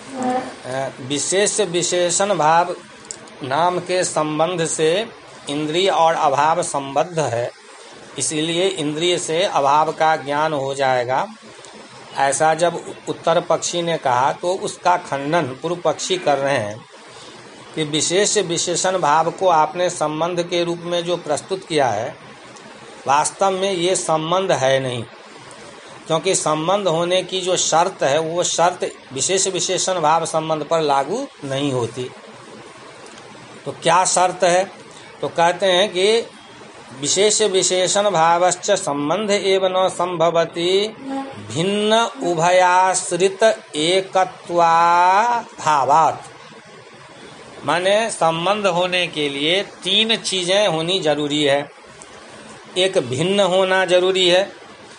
विशेष विशेषण भाव नाम के संबंध से इंद्रिय और अभाव संबद्ध है, इसीलिए इंद्रिय से अभाव का ज्ञान हो जाएगा। ऐसा जब उत्तर पक्षी ने कहा तो उसका खंडन पूर्व पक्षी कर रहे हैं कि विशेष विशेषण भाव को आपने संबंध के रूप में जो प्रस्तुत किया है, वास्तव में ये संबंध है नहीं, क्योंकि संबंध होने की जो शर्त है वो शर्त विशेष विशेषण भाव संबंध पर लागू नहीं होती। तो क्या शर्त है? तो कहते हैं कि विशेष विशेषण भावश्च संबंध एव न संभवति भिन्न उभयाश्रित एकत्वाभावात्। माने संबंध होने के लिए तीन चीजें होनी जरूरी है। एक भिन्न होना जरूरी है,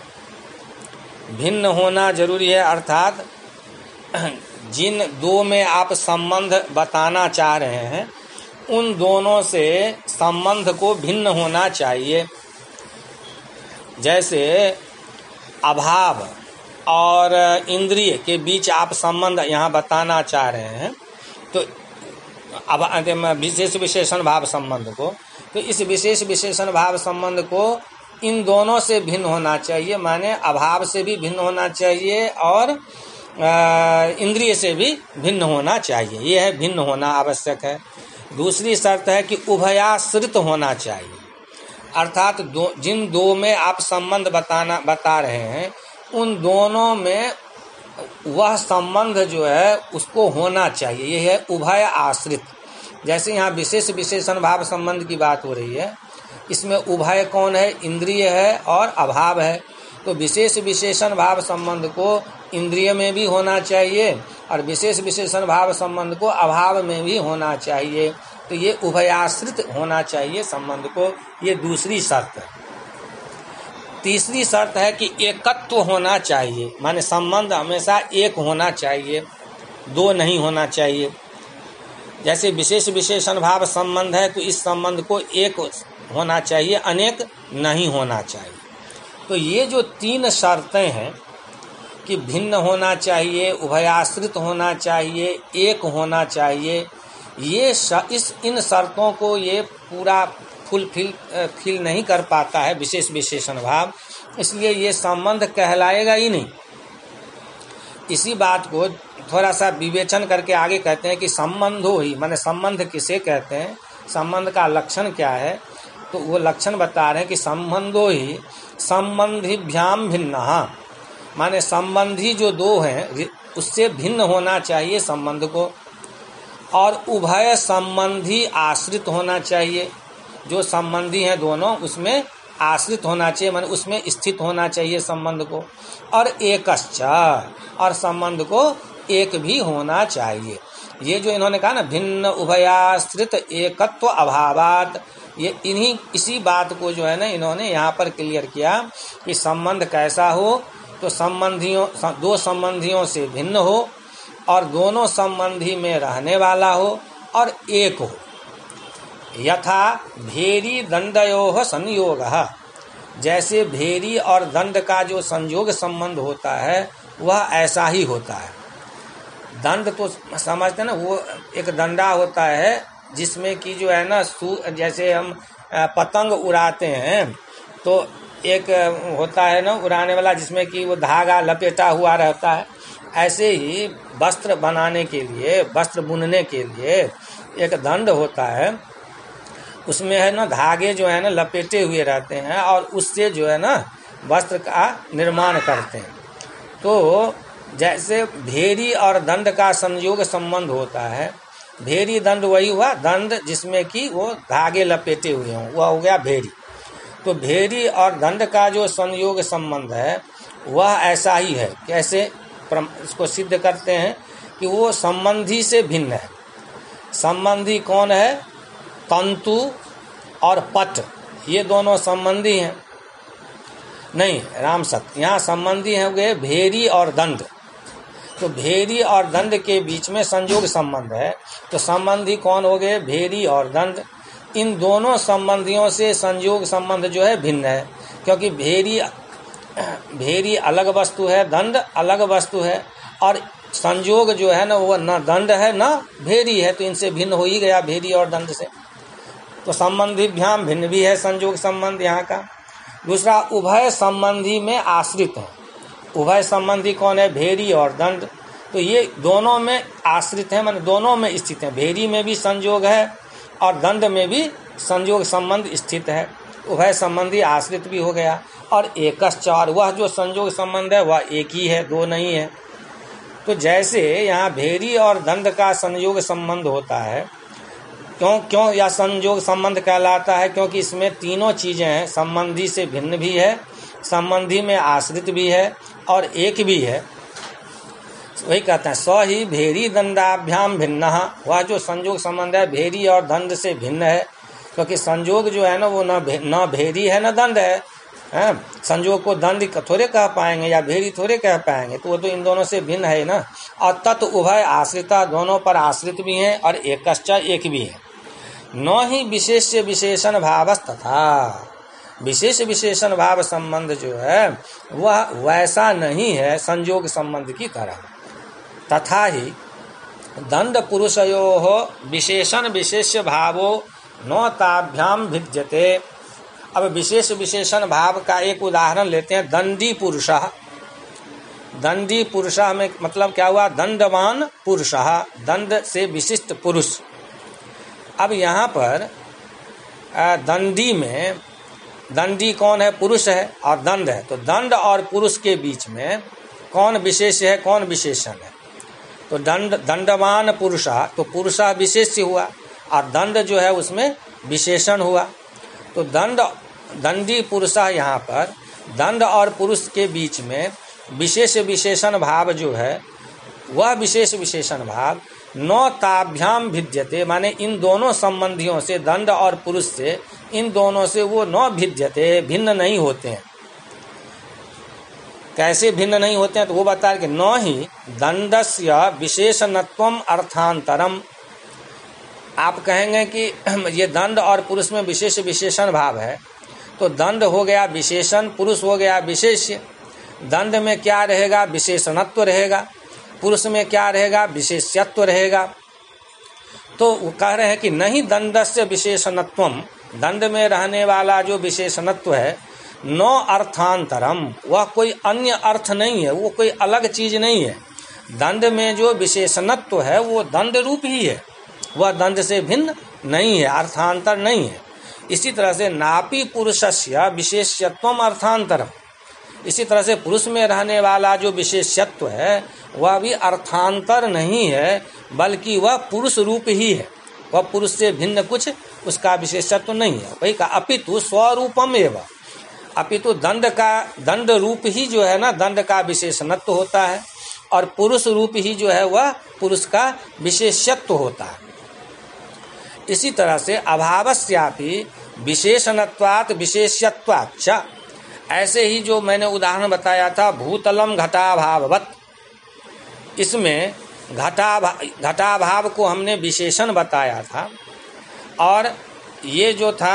भिन्न होना जरूरी है अर्थात जिन दो में आप संबंध बताना चाह रहे हैं उन दोनों से संबंध को भिन्न होना चाहिए। जैसे अभाव और इंद्रिय के बीच आप संबंध यहाँ बताना चाह रहे हैं, तो विशेष विशेषण भाव संबंध को, तो इस विशेष विशेषण भाव संबंध को इन दोनों से भिन्न होना चाहिए। माने अभाव से भी भिन्न होना चाहिए और इंद्रिय से भी भिन्न होना चाहिए। यह है भिन्न होना आवश्यक है। दूसरी शर्त है कि उभयाश्रित होना चाहिए, अर्थात जिन दो में आप संबंध बता रहे हैं उन दोनों में वह संबंध जो है उसको होना चाहिए। यह है उभय आश्रित। जैसे यहाँ विशेष विशेषण भाव संबंध की बात हो रही है, इसमें उभय कौन है? इंद्रिय है और अभाव है। तो विशेष विशेषण भाव संबंध को इंद्रिय में भी होना चाहिए और विशेष विशेषण भाव संबंध को अभाव में भी होना चाहिए। तो ये उभयाश्रित होना चाहिए संबंध को, ये दूसरी शर्त है। तीसरी शर्त है कि एकत्व होना चाहिए, माने संबंध हमेशा एक होना चाहिए, दो नहीं होना चाहिए। जैसे विशेष विशेषण भाव संबंध है तो इस संबंध को एक होना चाहिए, अनेक नहीं होना चाहिए। तो ये जो तीन शर्तें हैं कि भिन्न होना चाहिए, उभयाश्रित होना चाहिए, एक होना चाहिए, ये इन शर्तों को ये पूरा फुलफिल नहीं कर पाता है विशेष विशेषण भाव, इसलिए ये संबंध कहलाएगा ही नहीं। इसी बात को थोड़ा सा विवेचन करके आगे कहते हैं कि संबंधो ही, माने संबंध किसे कहते हैं, संबंध का लक्षण क्या है। तो वो लक्षण बता रहे हैं कि संबंधो ही संबंधिभ्याम भिन्नः, माने संबंधी जो दो हैं उससे भिन्न होना चाहिए संबंध को, और उभय संबंधी आश्रित होना चाहिए। जो संबंधी हैं दोनों उसमें आश्रित होना चाहिए, माने उसमें स्थित होना चाहिए संबंध को, और एकश्च, और संबंध को एक भी होना चाहिए। ये जो इन्होंने कहा ना भिन्न उभयाश्रित एकत्व अभावात, ये इसी बात को जो है ना इन्होंने यहाँ पर क्लियर किया कि संबंध कैसा हो, तो दो संबंधियों से भिन्न हो और दोनों संबंधी में रहने वाला हो और एक हो। यथा भेरी दंडयोः संयोगः, जैसे भेरी और दंड का जो संयोग संबंध होता है वह ऐसा ही होता है। दंड तो समझते हैं ना, वो एक डंडा होता है जिसमें कि जो है ना जैसे हम पतंग उड़ाते हैं तो एक होता है ना उड़ाने वाला जिसमें कि वो धागा लपेटा हुआ रहता है। ऐसे ही वस्त्र बनाने के लिए, वस्त्र बुनने के लिए एक दंड होता है, उसमें है ना धागे जो है ना लपेटे हुए रहते हैं और उससे जो है ना वस्त्र का निर्माण करते हैं। तो जैसे भेरी और दंड का संयोग संबंध होता है, भेरी दंड वही हुआ, दंड जिसमें कि वो धागे लपेटे हुए हों वह हो गया भेरी। तो भेरी और दंड का जो संयोग संबंध है वह ऐसा ही है। कैसे इसको सिद्ध करते हैं कि वो संबंधी से भिन्न है। संबंधी कौन है? तंतु और पट, ये दोनों संबंधी हैं। नहीं राम सत्य, यहाँ संबंधी हैं गए भेरी और दंड। तो भेरी और दंड के बीच में संयोग संबंध है, तो संबंधी कौन हो गए? भेरी और दंड। इन दोनों संबंधियों से संयोग संबंध जो है भिन्न है, क्योंकि भेरी अलग वस्तु है, दंड अलग वस्तु है, और संयोग जो है ना वो न दंड है न भेरी है, तो इनसे भिन्न हो ही गया भेरी और दंड से। तो संबंधीभ्याम भिन्न भी है संयोग संबंध यहाँ का। दूसरा, उभय संबंधी में आश्रित है। उभय संबंधी कौन है? भेरी और दंड। तो ये दोनों में आश्रित है, माने दोनों में स्थित है। भेरी में भी संयोग है और दंड में भी संयोग संबंध स्थित है। उभय संबंधी आश्रित भी हो गया। और एकश्च, और वह जो संयोग संबंध है वह एक ही है, दो नहीं है। तो जैसे यहाँ भेरी और दंड का संयोग संबंध होता है, क्यों यह संयोग संबंध कहलाता है? क्योंकि इसमें तीनों चीजें हैं। संबंधी से भिन्न भी है, संबंधी में आश्रित भी है और एक भी है। वही कहते हैं स ही भेरी दंडाभ्याम भिन्न। वह जो संयोग संबंध है भेरी और दंड से भिन्न है, क्योंकि संयोग जो है ना वो न भेरी है न दंड है। संयोग को दंड थोड़े कह पाएंगे या भेरी थोड़े कह पाएंगे, तो वो तो इन दोनों से भिन्न है ना। और तत् उभय आश्रिता, दोनों पर आश्रित भी हैं और एकश्च, एक भी है। न ही विशेष विशेषण भावस्तथा, विशेष विशेषण भाव संबंध जो है वह वैसा नहीं है संयोग संबंध की तरह। तथा ही दंड पुरुषयोः विशेषण विशेष भावो न ताभ्याम भिद्यते। अब विशेष विशेषण भाव का एक उदाहरण लेते हैं, दंडी पुरुषः। दंडी पुरुषः में मतलब क्या हुआ? दंडवान पुरुषः, दंड से विशिष्ट पुरुष। अब यहाँ पर दंडी में दंडी कौन है? पुरुष है और दंड है। तो दंड और पुरुष के बीच में कौन विशेष है, कौन विशेषण है? तो दंडवान पुरुषः, तो पुरुषः विशेष हुआ और दंड जो है उसमें विशेषण हुआ। तो दंडी पुरुषः, यहाँ पर दंड और पुरुष के बीच में विशेष विशेषण भाव जो है वह विशेष विशेषण भाव न ताभ्याम भिद्यते, माने इन दोनों संबंधियों से, दंड और पुरुष से, इन दोनों से वो न भिद्यते, भिन्न नहीं होते हैं। कैसे भिन्न नहीं होते हैं? तो वो बता रहे कि न ही दंडस्य विशेषणत्वम अर्थांतरम। आप कहेंगे कि ये दंड और पुरुष में विशेष विशेषण भाव है, तो दंड हो गया विशेषण, पुरुष हो गया विशेष्य। दंड में क्या रहेगा? विशेषणत्व रहेगा। पुरुष में क्या रहेगा? विशेष्यत्व रहेगा। तो वो कह रहे हैं कि नहीं दंडस्य विशेषणत्वम, दंड में रहने वाला जो विशेषणत्व है, न अर्थांतरम, वह कोई अन्य अर्थ नहीं है, वो कोई अलग चीज नहीं है। दंड में जो विशेषणत्व है वो दंड रूप ही है, वह दंड से भिन्न नहीं है, अर्थांतर नहीं है। इसी तरह से नापि पुरुषस्य विशेष्यत्वम अर्थांतरम, इसी तरह से पुरुष में रहने वाला जो विशेष्यत्व है वह भी अर्थांतर नहीं है, बल्कि वह पुरुष रूप ही है, वह पुरुष से भिन्न कुछ उसका विशेषत्व नहीं है। वही का अपितु स्वरूपम एवं, अपितु दंड रूप ही जो है ना, दंड का विशेषणत्व होता है और पुरुष रूप ही जो है वह पुरुष का विशेषत्व होता है। इसी तरह से अभावस्यापि विशेषणत्वात् विशेष्यत्वात् च, ऐसे ही जो मैंने उदाहरण बताया था भूतलम घटाभाववत्, इसमें घटाभाव को हमने विशेषण बताया था और ये जो था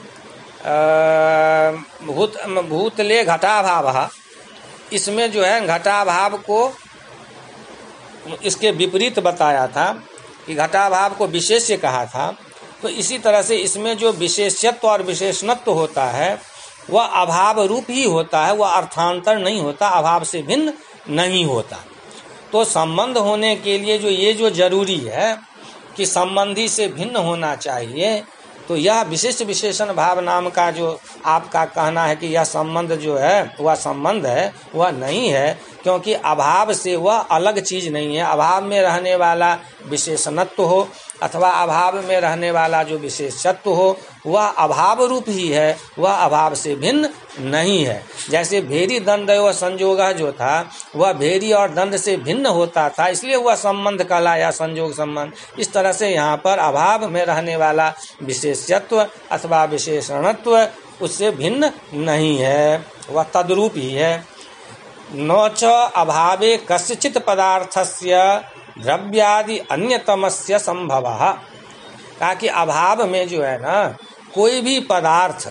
भूतले घटाभाव, इसमें जो है घटाभाव को इसके विपरीत बताया था कि घटाभाव को विशेष्य कहा था। तो इसी तरह से इसमें जो विशेष्यत्व और विशेषणत्व होता है वह अभाव रूप ही होता है, वह अर्थांतर नहीं होता, अभाव से भिन्न नहीं होता। तो संबंध होने के लिए जो ये जो जरूरी है कि संबंधी से भिन्न होना चाहिए, तो यह विशिष्ट विशेषण भाव नाम का जो आपका कहना है कि यह संबंध जो है वह संबंध है, वह नहीं है, क्योंकि अभाव से वह अलग चीज नहीं है। अभाव में रहने वाला विशेषणत्व हो अथवा अभाव में रहने वाला जो विशेषत्व हो वह अभाव रूप ही है, वह अभाव से भिन्न नहीं है। जैसे भेरी दंड व संयोग जो था वह भेरी और दंड से भिन्न होता था, इसलिए वह संबंध कहलाया संयोग संबंध। इस तरह से यहाँ पर अभाव में रहने वाला विशेषत्व अथवा विशेषणत्व उससे भिन्न नहीं है, वह तद्रूप ही है। न च अभावे कस्यचित् पदार्थस्य द्रव्यादि अन्यतमस्य संभवः, कहा कि अभाव में जो है ना कोई भी पदार्थ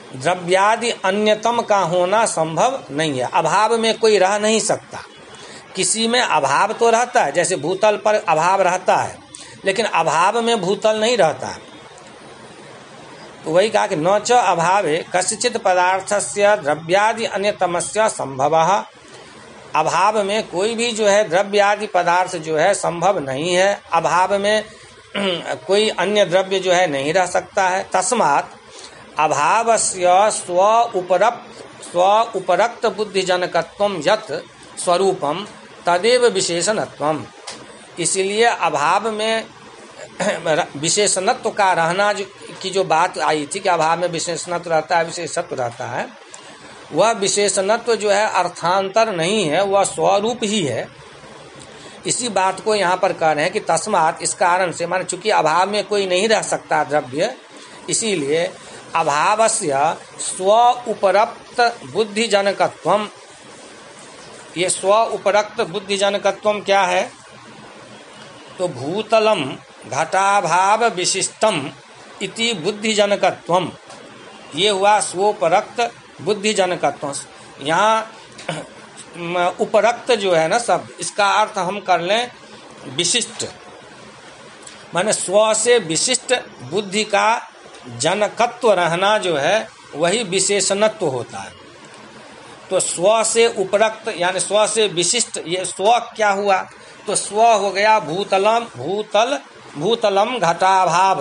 द्रव्यादि अन्यतम का होना संभव नहीं है। अभाव में कोई रह नहीं सकता, किसी में अभाव तो रहता है, जैसे भूतल पर अभाव रहता है, लेकिन अभाव में भूतल नहीं रहता है। तो वही कहा कि न च अभावे कस्यचित् पदार्थस्य द्रव्यादि अन्यतमस्य संभवः। अभाव में कोई भी जो है द्रव्यादि पदार्थ जो है संभव नहीं है। अभाव में कोई अन्य द्रव्य जो है नहीं रह सकता है। तस्मात् अभावस्य स्व उपरक्त बुद्धिजनकत्वं यत् स्वरूपम तदेव विशेषणत्वम। इसलिए अभाव में विशेषणत्व का रहना की जो बात आई थी कि अभाव में विशेषणत्व रहता है, विशेषत्व रहता है, वह विशेषणत्व जो है अर्थांतर नहीं है, वह स्वरूप ही है। इसी बात को यहाँ पर कह रहे हैं कि तस्मात्, इस कारण से, माने चूंकि अभाव में कोई नहीं रह सकता द्रव्य, इसीलिए अभावस्य स्व उपरक्त बुद्धिजनकत्वम। ये स्व उपरक्त बुद्धिजनकत्वम क्या है? तो भूतलम घटाभाव विशिष्टम इति बुद्धिजनकत्वम, ये हुआ स्वोपरक्त बुद्धिजनकत्व। यहाँ उपरक्त जो है ना शब्द, इसका अर्थ हम कर लें विशिष्ट, माने स्व से विशिष्ट बुद्धि का जनकत्व रहना जो है वही विशेषणत्व होता है। तो स्व से उपरक्त यानी स्व से विशिष्ट, ये स्व क्या हुआ? तो स्व हो गया भूतलम घटाभाव,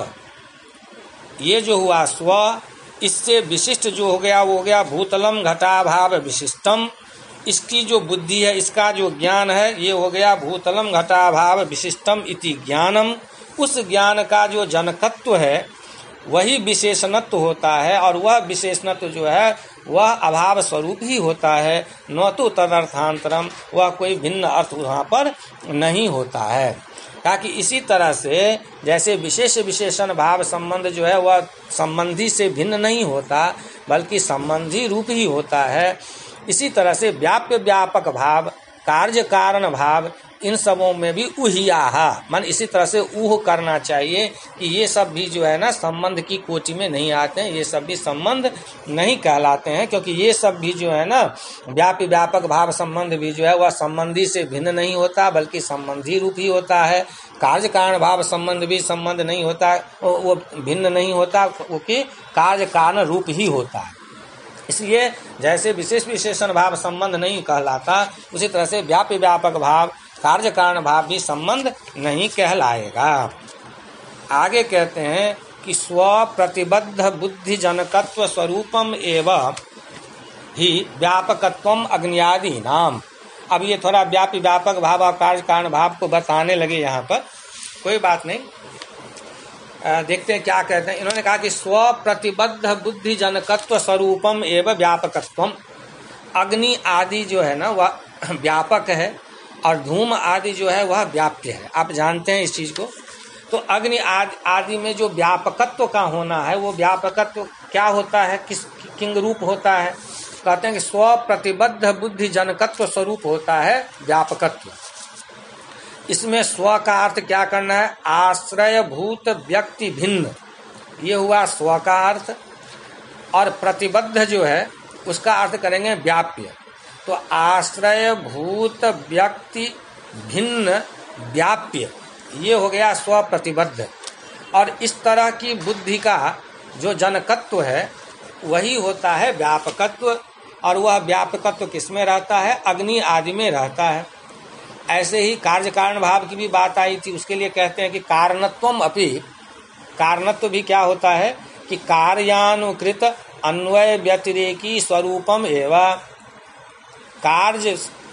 ये जो हुआ स्व, इससे विशिष्ट जो हो गया वो हो गया भूतलम घटाभाव विशिष्टम। इसकी जो बुद्धि है, इसका जो ज्ञान है, ये हो गया भूतलम घटाभाव विशिष्टम इति ज्ञानम। उस ज्ञान का जो जनकत्व है वही विशेषणत्व होता है, और वह विशेषणत्व जो है वह अभाव स्वरूप ही होता है, न तो तदर्थांतरम, वह कोई भिन्न अर्थ वहाँ पर नहीं होता है। ताकि इसी तरह से जैसे विशेष विशेषण भाव संबंध जो है वह संबंधी से भिन्न नहीं होता, बल्कि संबंधी रूप ही होता है, इसी तरह से व्याप्य व्यापक भाव, कार्य कारण भाव, इन सबों में भी उहियाहा, मन इसी तरह से ऊह करना चाहिए कि ये सब भी जो है ना संबंध की कोटि में नहीं आते हैं, ये सब भी संबंध नहीं कहलाते हैं, क्योंकि ये सब भी जो है ना व्यापी व्यापक भाव संबंध भी जो है वह संबंधी से भिन्न नहीं होता, बल्कि संबंधी रूप ही होता है। कार्य कारण भाव संबंध भी संबंध नहीं होता, वो भिन्न नहीं होता, वो कि कार्य कारण रूप ही होता है। इसलिए जैसे विशेष विशेषण भाव संबंध नहीं कहलाता, उसी तरह से व्यापी व्यापक भाव, कार्य कारण भाव भी संबंध नहीं कहलाएगा। आगे कहते हैं कि स्व प्रतिबद्ध बुद्धि जनकत्व स्वरूपम एवं ही व्यापकत्वम अग्न्यादि नाम। अब ये थोड़ा व्यापी व्यापक भाव और कार्य कारण भाव को बताने लगे यहाँ पर, कोई बात नहीं, देखते हैं क्या कहते हैं। इन्होंने कहा कि स्व प्रतिबद्ध बुद्धि जनकत्व स्वरूपम एवं व्यापकत्वम। अग्नि आदि जो है ना वह व्यापक है, और धूम आदि जो है वह व्याप्य है, आप जानते हैं इस चीज को। तो अग्नि आदि में जो व्यापकत्व का होना है, वो व्यापकत्व क्या होता है, किस किंग रूप होता है? कहते हैं कि स्व प्रतिबद्ध बुद्धि जनकत्व स्वरूप होता है व्यापकत्व। इसमें स्व का अर्थ क्या करना है? आश्रयभूत व्यक्ति भिन्न, ये हुआ स्व का अर्थ। और प्रतिबद्ध जो है उसका अर्थ करेंगे व्याप्य। तो आश्रयभूत व्यक्ति भिन्न व्याप्य, ये हो गया स्व प्रतिबद्ध। और इस तरह की बुद्धि का जो जनकत्व है वही होता है व्यापकत्व, और वह व्यापकत्व किसमें रहता है? अग्नि आदि में रहता है। ऐसे ही कार्य कारण भाव की भी बात आई थी, उसके लिए कहते हैं कि कारणत्वम अपि, कारणत्व भी क्या होता है कि कार्यानुकृत अन्वय व्यतिरेकी स्वरूपम एवं, कार्य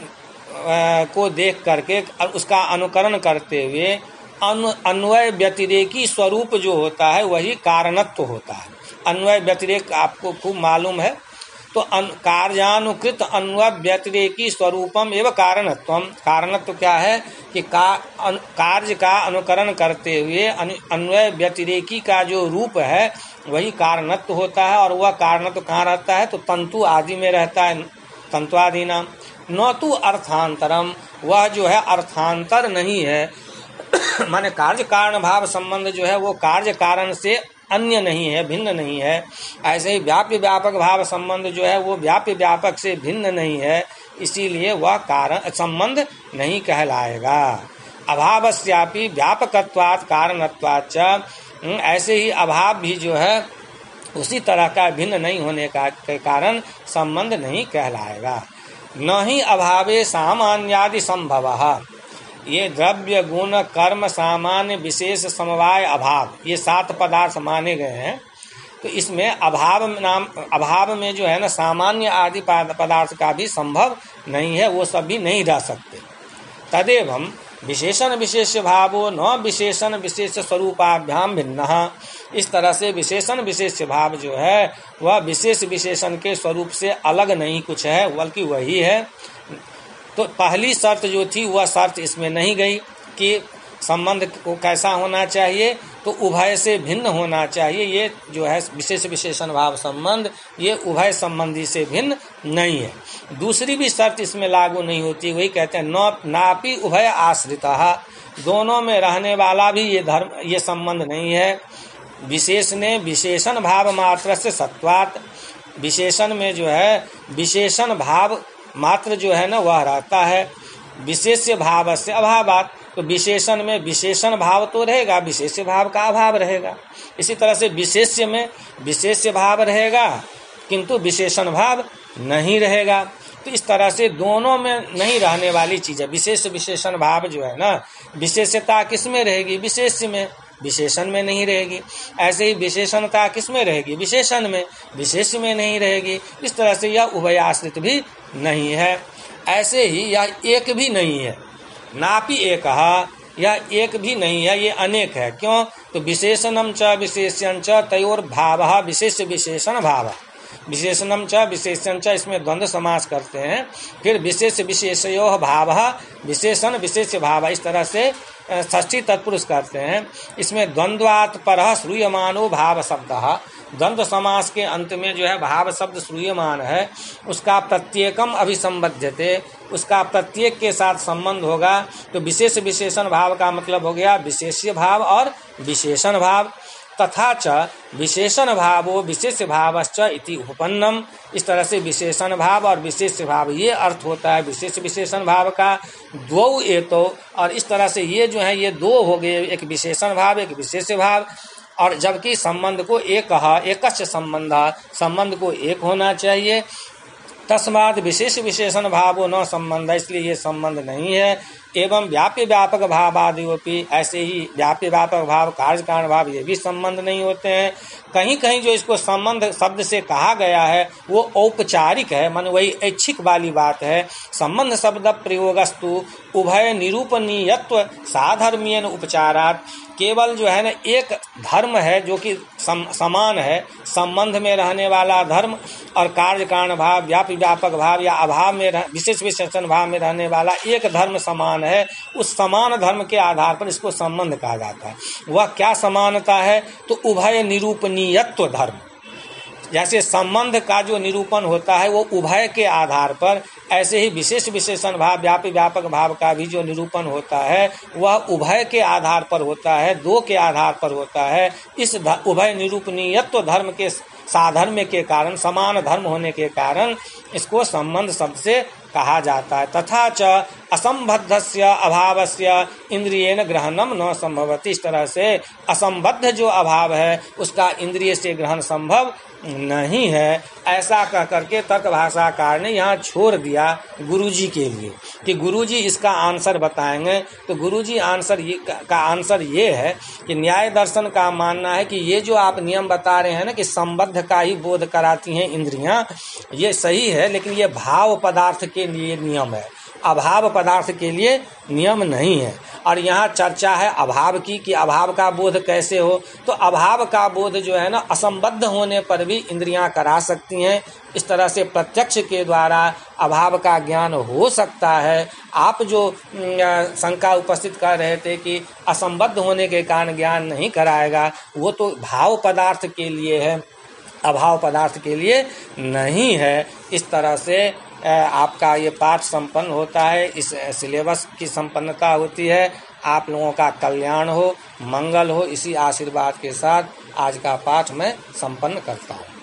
को देख करके उसका अनुकरण करते हुए अन्वय व्यतिरेकी स्वरूप जो होता है वही कारणत्व होता है। अन्वय व्यतिरेक आपको खूब मालूम है। तो कार्यानुकृत अन्वय व्यतिरेकी स्वरूपम एवं कारणत्वम। कारणत्व क्या है कि कार्य का अनुकरण करते हुए अन्वय व्यतिरेकी का जो रूप है वही कारणत्व होता है। और वह कारणत्व कहाँ रहता है? तो तंतु आदि में रहता है, तंत्वादि नाम। न तो अर्थांतरम, वह जो है अर्थांतर नहीं है, माने कार्य कारण भाव संबंध जो है वो कार्य कारण से अन्य नहीं है, भिन्न नहीं है। ऐसे ही व्याप्य व्यापक भाव संबंध जो है वो व्याप्य व्यापक से भिन्न नहीं है, इसीलिए वह कारण संबंध नहीं कहलाएगा। अभावस्यापि व्यापकत्वात् कारणत्वात् च, ऐसे ही अभाव भी जो है उसी तरह का भिन्न नहीं होने का के कारण संबंध नहीं कहलाएगा। न ही अभावे सामान्यादि संभवः, ये द्रव्य गुण कर्म सामान्य विशेष समवाय अभाव, ये 7 पदार्थ माने गए हैं। तो इसमें अभाव में जो है ना सामान्य आदि पदार्थ का भी संभव नहीं है, वो सब भी नहीं रह सकते। तदेवं विशेषण विशेष भावो न विशेषण विशेष स्वरूपाभ्याम भिन्न, इस तरह से विशेषण विशेष भाव जो है वह विशेष विशेषण के स्वरूप से अलग नहीं कुछ है, बल्कि वही है। तो पहली शर्त जो थी वह शर्त इसमें नहीं गई कि संबंध को कैसा होना चाहिए, तो उभय से भिन्न होना चाहिए। ये जो है विशेष विशेषण भाव संबंध, ये उभय संबंधी से भिन्न नहीं है। दूसरी भी शर्त इसमें लागू नहीं होती, वही कहते हैं नापि उभय आश्रितः, दोनों में रहने वाला भी ये धर्म, ये संबंध नहीं है। विशेष ने विशेषण भाव मात्र से सत्वात, विशेषण में जो है विशेषण भाव मात्र जो है ना वह रहता है, विशेष्य भाव से अभावात, तो विशेषण में विशेषण भाव तो रहेगा, विशेष्य भाव का अभाव रहेगा। इसी तरह से विशेष्य में विशेष्य भाव रहेगा किंतु विशेषण भाव नहीं रहेगा। तो इस तरह से दोनों में नहीं रहने वाली चीज है। विशेष विशेषण भाव जो है ना, विशेषता किसमें रहेगी? विशेष्य में, विशेषण में नहीं रहेगी। ऐसे ही विशेषणता किसमें रहेगी? विशेषण में, विशेष में नहीं रहेगी। इस तरह से यह उभयाश्रित भी नहीं है। ऐसे ही यह एक भी नहीं है, नापि एकः, यह एक भी नहीं है, ये अनेक है। क्यों? तो विशेषणम च विशेष्यं च तयोर भावः विशेष विशेषण भाव, विशेषणम च विशेष्यं च, इसमें द्वंद्व समास करते हैं। फिर विशेष विशेषयोः भावः विशेषण विशेष भाव, इस तरह से षष्ठी तत्पुरुष करते हैं। इसमें द्वंद्वात् परः श्रूयमानो भाव शब्दः, द्वंद्व समास के अंत में जो है भाव शब्द श्रूयमान है, उसका प्रत्येकम अभिसंबध्यते, उसका प्रत्येक के साथ संबंध होगा। तो विशेष विशेषण भाव का मतलब हो गया विशेष्य भाव और विशेषण भाव। तथा च विशेषण भावो विशेष भावश्च इति उपपन्नम, इस तरह से विशेषण भाव और विशेष भाव ये अर्थ होता है विशेष विशेषण भाव का। द्वौ एतो, और इस तरह से ये जो है ये दो हो गए, एक विशेषण भाव एक विशेष भाव। और जबकि संबंध को एक कहा, एकच्च संबंध, संबंध को एक होना चाहिए। तस्मात् विशेष विशेषण भावो न संबंध, इसलिए ये संबंध नहीं है। एवं व्याप्य व्यापक भावादियोपि, ऐसे ही व्याप्य व्यापक भाव कार्य कारण भाव ये भी संबंध नहीं होते हैं। कहीं कहीं जो इसको संबंध शब्द से कहा गया है वो औपचारिक है, मन वही ऐच्छिक वाली बात है। संबंध शब्द प्रयोगस्तु उभय निरूपणीयत्व साधर्मीयन उपचारात्, केवल जो है ना एक धर्म है जो कि समान है, संबंध में रहने वाला धर्म और कार्य कारण भाव व्याप्य व्यापक भाव या अभाव में विशेष विशेषण भाव में रहने वाला एक धर्म समान है। उस समान धर्म के आधार पर इसको संबंध कहा जाता है। वह क्या समानता है? तो उभय निरूपणीयत्व धर्म, जैसे संबंध का जो निरूपण होता है वो उभय के आधार पर, ऐसे ही विशेष विशेषण भाव व्यापी व्यापक भाव का भी जो निरूपण होता है वह उभय के आधार पर होता है, दो के आधार पर होता है। इस उभय निरूपणीयत्व धर्म के साधर्म्य के कारण, समान धर्म होने के कारण इसको संबंध शब्द से कहा जाता है। तथा च असंबद्धस्य अभावस्य इंद्रियेण ग्रहणम न संभवति, इस तरह से असंबद्ध जो अभाव है उसका इंद्रिय से ग्रहण संभव नहीं है। ऐसा कह करके तर्क भाषाकार ने यहाँ छोड़ दिया गुरुजी के लिए कि गुरुजी इसका आंसर बताएंगे। तो गुरुजी आंसर ये है कि न्याय दर्शन का मानना है कि ये जो आप नियम बता रहे हैं ना कि संबद्ध का ही बोध कराती हैं इंद्रियां, ये सही है, लेकिन ये भाव पदार्थ के लिए नियम है, अभाव पदार्थ के लिए नियम नहीं है। और यहाँ चर्चा है अभाव की कि अभाव का बोध कैसे हो। तो अभाव का बोध जो है ना असंबद्ध होने पर भी इंद्रियां करा सकती हैं। इस तरह से प्रत्यक्ष के द्वारा अभाव का ज्ञान हो सकता है। आप जो शंका उपस्थित कर रहे थे कि असंबद्ध होने के कारण ज्ञान नहीं कराएगा, वो तो भाव पदार्थ के लिए है, अभाव पदार्थ के लिए नहीं है। इस तरह से आपका ये पाठ संपन्न होता है, इस सिलेबस की संपन्नता होती है। आप लोगों का कल्याण हो, मंगल हो, इसी आशीर्वाद के साथ आज का पाठ मैं संपन्न करता हूँ।